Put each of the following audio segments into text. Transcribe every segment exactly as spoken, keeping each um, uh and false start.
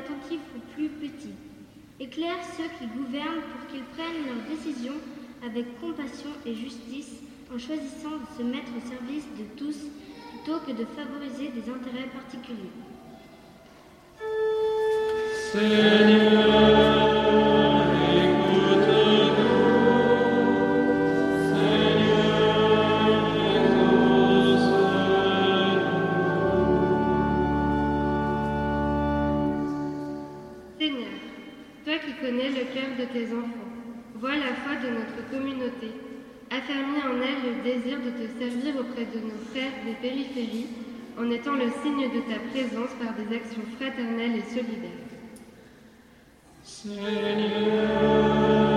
attentifs aux plus petits. Éclaire ceux qui gouvernent pour qu'ils prennent leurs décisions avec compassion et justice en choisissant de se mettre au service de tous plutôt que de favoriser des intérêts particuliers. Seigneur, le cœur de tes enfants. Vois la foi de notre communauté. Affermis en elle le désir de te servir auprès de nos frères des périphéries, en étant le signe de ta présence par des actions fraternelles et solidaires. Seigneur,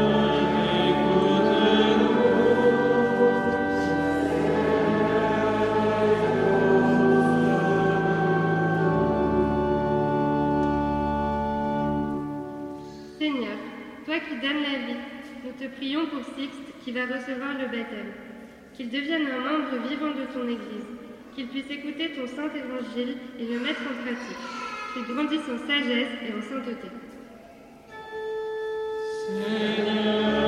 toi qui donnes la vie, nous te prions pour Sixte qui va recevoir le baptême, qu'il devienne un membre vivant de ton Église, qu'il puisse écouter ton saint évangile et le mettre en pratique, qu'il grandisse en sagesse et en sainteté. Seigneur,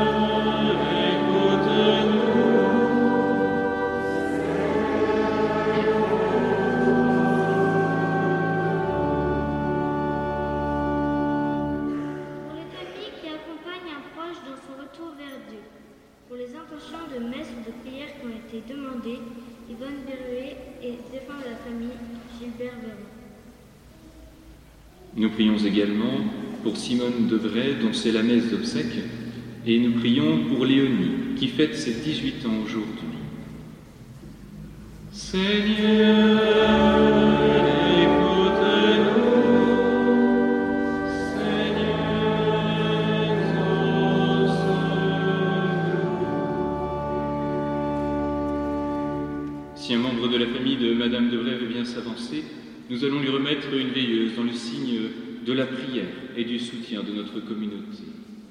de messe ou de prière qui ont été demandées, Yvonne Berruet et défendre la famille, Gilbert Véron. Nous prions également pour Simone Devray, dont c'est la messe d'obsèques, et nous prions pour Léonie, qui fête ses dix-huit ans aujourd'hui. Seigneur, si un membre de la famille de Madame Devray veut bien s'avancer, nous allons lui remettre une veilleuse dans le signe de la prière et du soutien de notre communauté.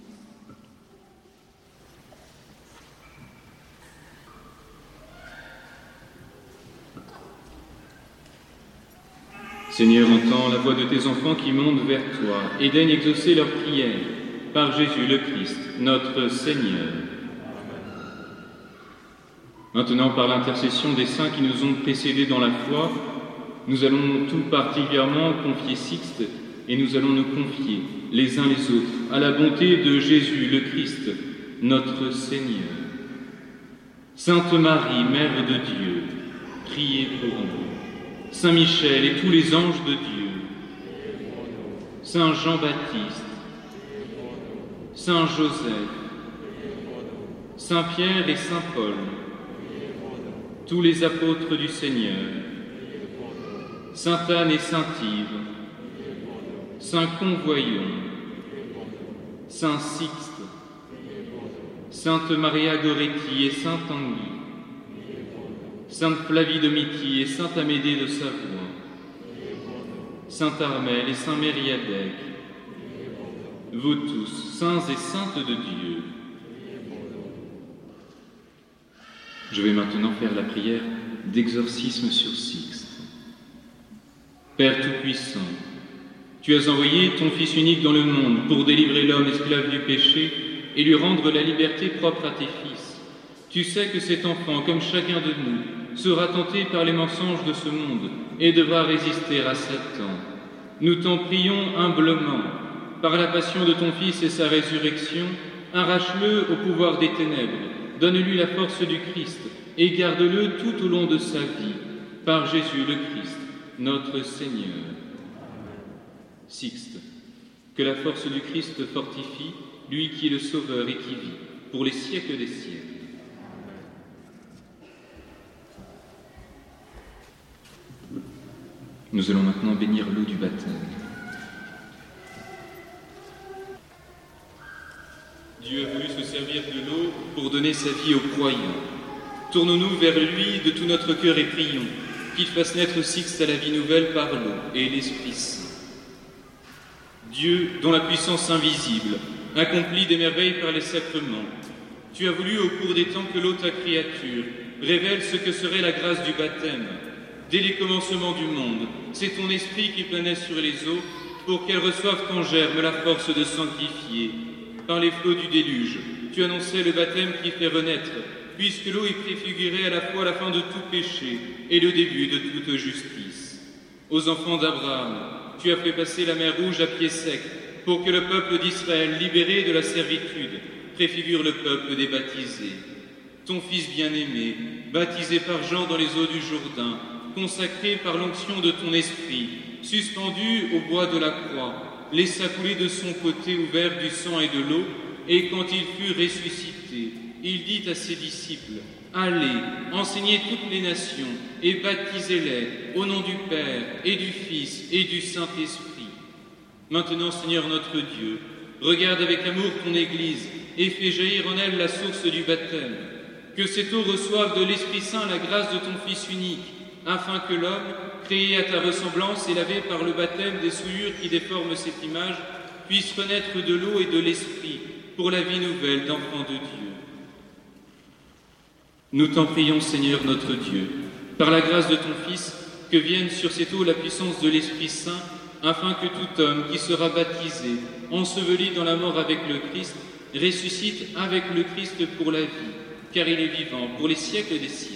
Seigneur, entends la voix de tes enfants qui montent vers toi et daigne exaucer leurs prières par Jésus le Christ, notre Seigneur. Maintenant, par l'intercession des saints qui nous ont précédés dans la foi, nous allons tout particulièrement confier Sixte et nous allons nous confier les uns les autres à la bonté de Jésus le Christ, notre Seigneur. Sainte Marie, Mère de Dieu, priez pour nous. Saint Michel et tous les anges de Dieu, Saint Jean-Baptiste, Saint Joseph, Saint Pierre et Saint Paul, tous les apôtres du Seigneur, Sainte Anne et Saint Yves, Saint Convoyant, Saint Sixte, Sainte Maria Goretti et Saint Tanguy, Sainte Flavie de Miti et Sainte Amédée de Savoie, Saint Armel et Saint Mériadec, vous tous, saints et saintes de Dieu. Je vais maintenant faire la prière d'exorcisme sur Sixte. Père Tout-Puissant, tu as envoyé ton Fils unique dans le monde pour délivrer l'homme esclave du péché et lui rendre la liberté propre à tes fils. Tu sais que cet enfant, comme chacun de nous, sera tenté par les mensonges de ce monde et devra résister à Satan. Nous t'en prions humblement, par la passion de ton Fils et sa résurrection, arrache-le au pouvoir des ténèbres, donne-lui la force du Christ et garde-le tout au long de sa vie, par Jésus le Christ, notre Seigneur. Sixte, que la force du Christ te fortifie, lui qui est le Sauveur et qui vit, pour les siècles des siècles. Nous allons maintenant bénir l'eau du baptême. Dieu a voulu se servir de l'eau pour donner sa vie aux croyants. Tournons-nous vers lui de tout notre cœur et prions qu'il fasse naître Sixte à la vie nouvelle par l'eau et l'Esprit Saint. Dieu, dont la puissance invisible accomplit des merveilles par les sacrements, tu as voulu au cours des temps que l'eau, ta créature, révèle ce que serait la grâce du baptême. Dès les commencements du monde, c'est ton esprit qui planait sur les eaux pour qu'elles reçoivent en germe la force de sanctifier. Par les flots du déluge, tu annonçais le baptême qui fait renaître, puisque l'eau y préfigurait à la fois la fin de tout péché et le début de toute justice. Aux enfants d'Abraham, tu as fait passer la mer Rouge à pied sec, pour que le peuple d'Israël, libéré de la servitude, préfigure le peuple des baptisés. Ton Fils bien-aimé, baptisé par Jean dans les eaux du Jourdain, consacré par l'onction de ton esprit, suspendu au bois de la croix, laissa couler de son côté ouvert du sang et de l'eau, et quand il fut ressuscité, il dit à ses disciples, « Allez, enseignez toutes les nations, et baptisez-les au nom du Père, et du Fils, et du Saint-Esprit. Maintenant, Seigneur notre Dieu, regarde avec amour ton Église, et fais jaillir en elle la source du baptême. Que cette eau reçoive de l'Esprit Saint la grâce de ton Fils unique, afin que l'homme, créé à ta ressemblance et lavé par le baptême des souillures qui déforment cette image, puisse renaître de l'eau et de l'Esprit pour la vie nouvelle d'enfants de Dieu. Nous t'en prions, Seigneur notre Dieu, par la grâce de ton Fils, que vienne sur cette eau la puissance de l'Esprit Saint, afin que tout homme qui sera baptisé, enseveli dans la mort avec le Christ, ressuscite avec le Christ pour la vie, car il est vivant pour les siècles des siècles.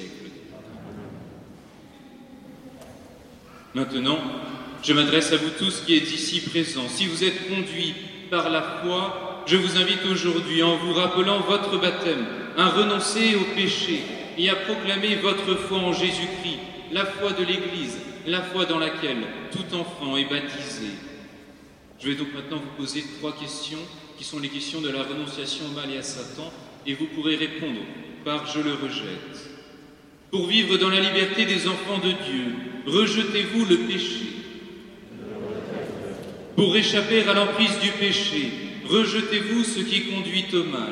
Maintenant, je m'adresse à vous tous qui êtes ici présents. Si vous êtes conduits par la foi, je vous invite aujourd'hui, en vous rappelant votre baptême, à renoncer au péché et à proclamer votre foi en Jésus-Christ, la foi de l'Église, la foi dans laquelle tout enfant est baptisé. Je vais donc maintenant vous poser trois questions qui sont les questions de la renonciation au mal et à Satan, et vous pourrez répondre par « je le rejette ». Pour vivre dans la liberté des enfants de Dieu, rejetez-vous le péché. Pour échapper à l'emprise du péché, rejetez-vous ce qui conduit au mal.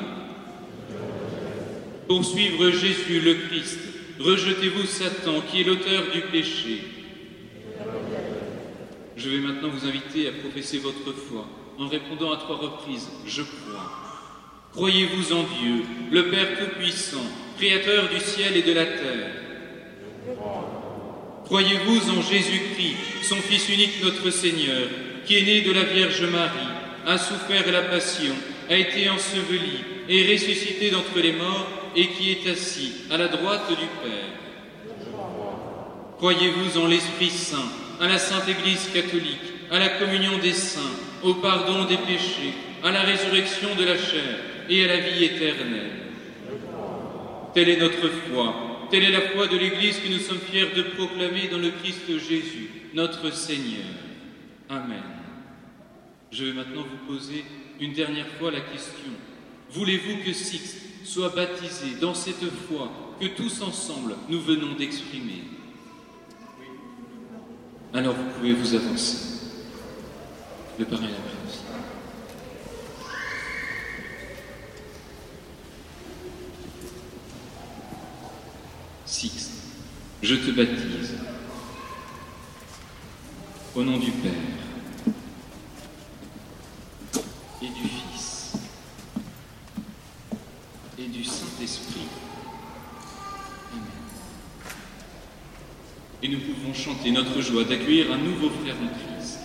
Pour suivre Jésus le Christ, rejetez-vous Satan qui est l'auteur du péché. Je vais maintenant vous inviter à professer votre foi en répondant à trois reprises « Je crois ». Croyez-vous en Dieu, le Père Tout-Puissant, Créateur du ciel et de la terre? Croyez-vous en Jésus-Christ, son Fils unique notre Seigneur, qui est né de la Vierge Marie, a souffert la passion, a été enseveli et ressuscité d'entre les morts et qui est assis à la droite du Père? Croyez-vous en l'Esprit Saint, à la Sainte Église catholique, à la communion des saints, au pardon des péchés, à la résurrection de la chair et à la vie éternelle? Telle est notre foi, telle est la foi de l'Église que nous sommes fiers de proclamer dans le Christ Jésus, notre Seigneur. Amen. Je vais maintenant vous poser une dernière fois la question. Voulez-vous que Sixte soit baptisé dans cette foi que tous ensemble nous venons d'exprimer? Alors vous pouvez vous avancer. Le parrain et la mère aussi. Sixte, je te baptise au nom du Père et du Fils et du Saint-Esprit. Amen. Et nous pouvons chanter notre joie d'accueillir un nouveau frère en Christ.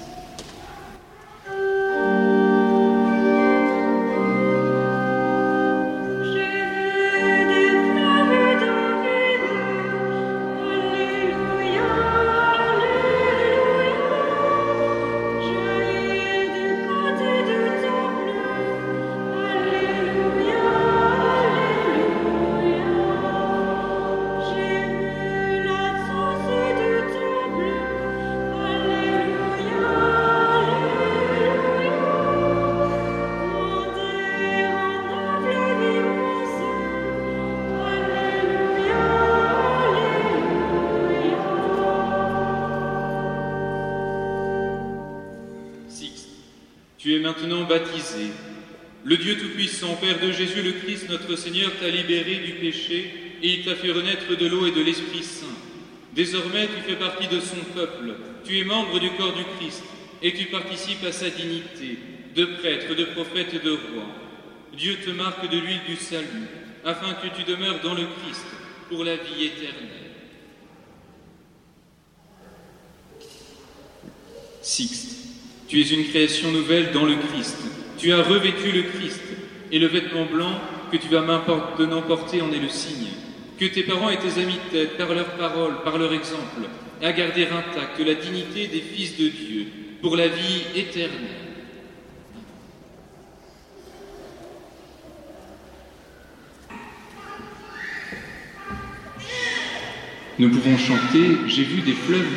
Tu es maintenant baptisé. Le Dieu Tout-Puissant, Père de Jésus le Christ, notre Seigneur, t'a libéré du péché et il t'a fait renaître de l'eau et de l'Esprit Saint. Désormais, tu fais partie de son peuple, tu es membre du corps du Christ et tu participes à sa dignité de prêtre, de prophète et de roi. Dieu te marque de l'huile du salut, afin que tu demeures dans le Christ pour la vie éternelle. Sixte, Tu es une création nouvelle dans le Christ. Tu as revêtu le Christ, et le vêtement blanc que tu vas maintenant porter en est le signe. Que tes parents et tes amis t'aident par leurs paroles, par leur exemple, à garder intacte la dignité des fils de Dieu pour la vie éternelle. Nous pouvons chanter « J'ai vu des fleuves d'eau vive ».